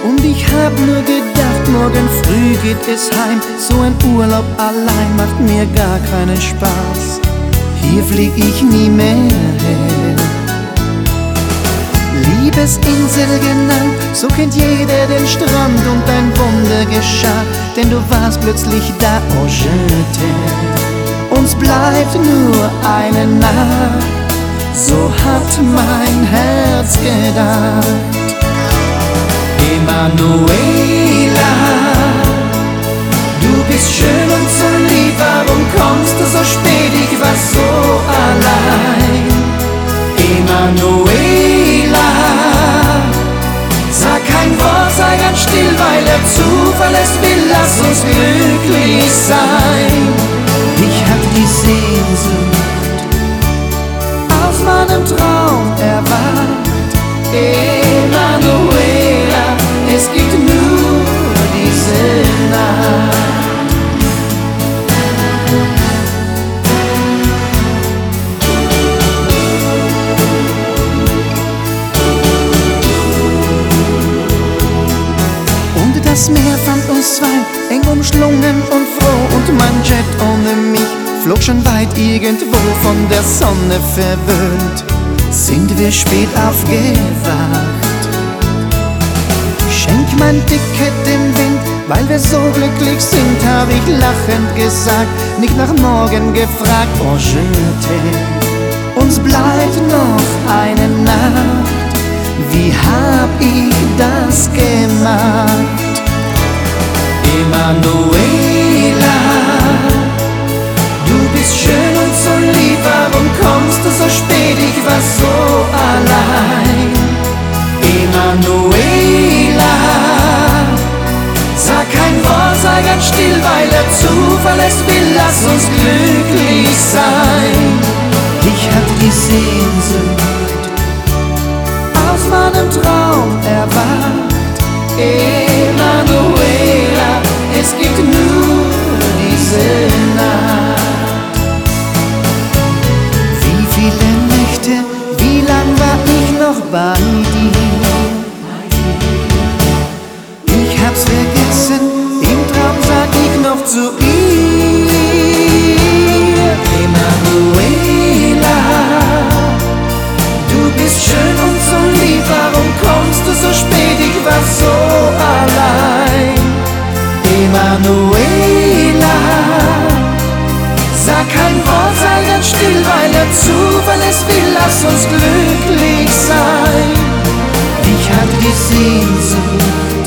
Und ich hab nur gedacht, morgen früh geht es heim. So ein Urlaub allein macht mir gar keinen Spaß. Hier flieg ich nie mehr her. Liebesinsel genannt, so kennt jeder den Strand und ein Wunder geschah, denn du warst plötzlich da, oh je t'aime. Uns bleibt nur eine Nacht, so hat mein Herz gedacht. Emanuela, du bist schön und so lieb, warum kommst du so spät? Ich war so allein. Emanuela, sag kein Wort, sei ganz still, weil der Zufall es will, lass uns glücklich sein. Ich hab die Sehnsucht aus meinem Traum erwacht. Emanuela, es gibt nur diese Nacht. Und das Meer fand uns zwei, eng umschlungen und froh, und mein Jet ohne mich flog schon weit irgendwo, von der Sonne verwöhnt. Sind wir spät aufgewacht? Schenk mein Ticket dem Wind, weil wir so glücklich sind, hab ich lachend gesagt, nicht nach morgen gefragt, oh je t'aime. Uns bleibt noch eine Nacht, wie hab ich das gemacht? Emanuela, du bist schön und so lieb, warum kommst du so spät? Ich war so allein. Emanuela, sag kein Wort, sei ganz still, weil der Zufall es will, lass uns glücklich sein. Ich hab die Sehnsucht aus meinem Traum erwacht. Emanuela, es gibt nur diese Nacht. Wie viele Nächte, wie lang war ich noch bei dir? Ich hab's vergessen, im Traum sag ich noch zu ihr. Emanuela, du bist schön und so lieb, warum kommst du so spät? Ich war so allein. Emanuela, sag kein Wort, sei ganz still, weil der Zufall es will, lass uns glücklich sein. Ich hab die Sehnsucht